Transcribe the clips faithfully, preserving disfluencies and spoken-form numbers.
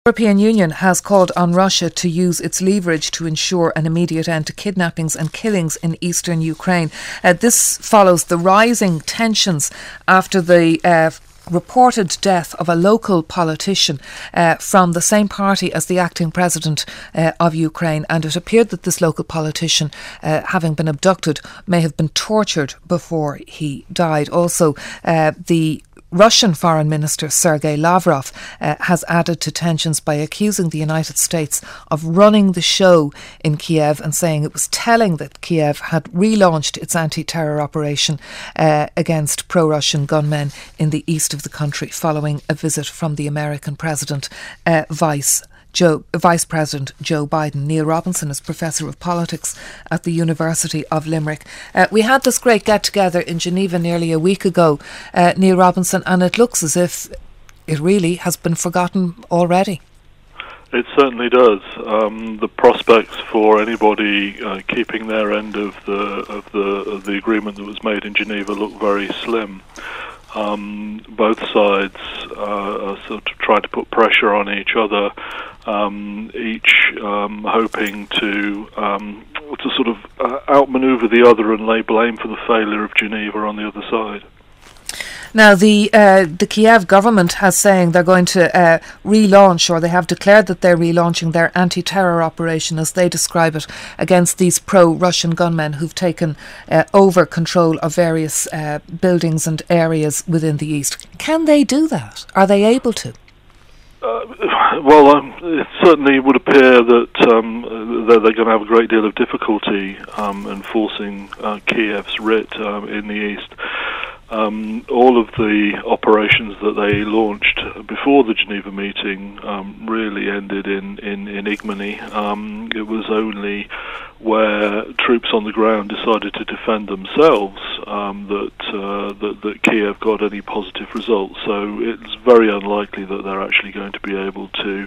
The European Union has called on Russia to use its leverage to ensure an immediate end to kidnappings and killings in eastern Ukraine. Uh, this follows the rising tensions after the uh, reported death of a local politician uh, from the same party as the acting president uh, of Ukraine, and it appeared that this local politician, uh, having been abducted, may have been tortured before he died. Also, uh, the Russian Foreign Minister Sergei Lavrov uh, has added to tensions by accusing the United States of running the show in Kiev and saying it was telling that Kiev had relaunched its anti-terror operation uh, against pro-Russian gunmen in the east of the country following a visit from the American President, uh, Vice Joe, Vice President Joe Biden. Neil Robinson is Professor of Politics at the University of Limerick. Uh, we had this great get-together in Geneva nearly a week ago, uh, Neil Robinson, and it looks as if it really has been forgotten already. It certainly does. Um, the prospects for anybody uh, keeping their end of the of the of the agreement that was made in Geneva look very slim. Um, both sides uh, are sort of trying to put pressure on each other, um, each um, hoping to um, to sort of uh, outmaneuver the other and lay blame for the failure of Geneva on the other side. Now, the uh, the Kiev government has saying they're going to uh, relaunch, or they have declared that they're relaunching their anti-terror operation, as they describe it, against these pro-Russian gunmen who've taken uh, over control of various uh, buildings and areas within the east. Can they do that? Are they able to? Uh, well, um, it certainly would appear that um, they're, they're going to have a great deal of difficulty um, enforcing uh, Kiev's writ um, in the east. Um, all of the operations that they launched before the Geneva meeting um, really ended in, in, in ignominy. Um, it was only where troops on the ground decided to defend themselves um, that, uh, that that Kiev got any positive results. So it's very unlikely that they're actually going to be able to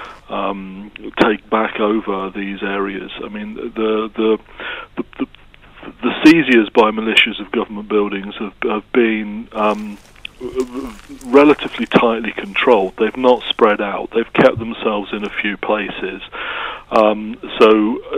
um, take back over these areas. I mean, the the the, the The seizures by militias of government buildings have, have been um, relatively tightly controlled. They've not spread out. They've kept themselves in a few places. Um, so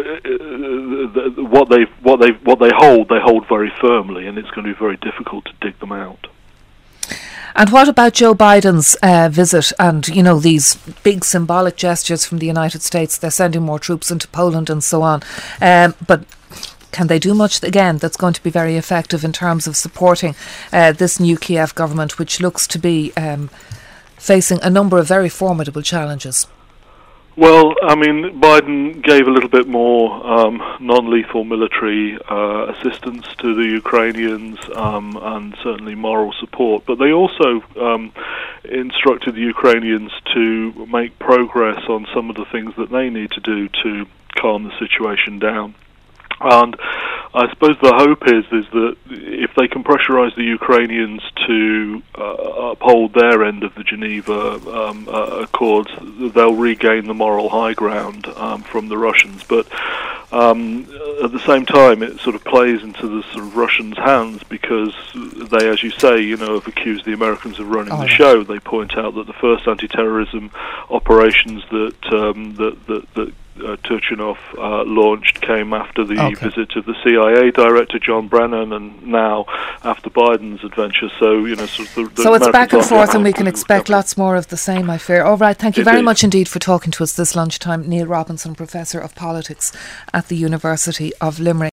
uh, what they what they what they hold, they hold very firmly, and it's going to be very difficult to dig them out. And what about Joe Biden's uh, visit and, you know, these big symbolic gestures from the United States? They're sending more troops into Poland and so on. Um, but can they do much, again, that's going to be very effective in terms of supporting uh, this new Kiev government, which looks to be um, facing a number of very formidable challenges? Well, I mean, Biden gave a little bit more um, non-lethal military uh, assistance to the Ukrainians um, and certainly moral support. But they also um, instructed the Ukrainians to make progress on some of the things that they need to do to calm the situation down. And I suppose the hope is is that if they can pressurize the Ukrainians to uh, uphold their end of the Geneva um, uh, Accords, they'll regain the moral high ground um, from the Russians. But um, at the same time, it sort of plays into the sort of Russians' hands because they, as you say, you know, have accused the Americans of running oh, the yeah. show. They point out that the first anti-terrorism operations that um, that that, that Uh, Turchinov uh, launched came after the okay. visit of the C I A director John Brennan, and now after Biden's adventure. So you know, sort of the, the so it's back and forth, and we can expect lots more of the same, I fear. All right, thank you Indeed. very much indeed for talking to us this lunchtime, Neil Robinson, Professor of Politics at the University of Limerick.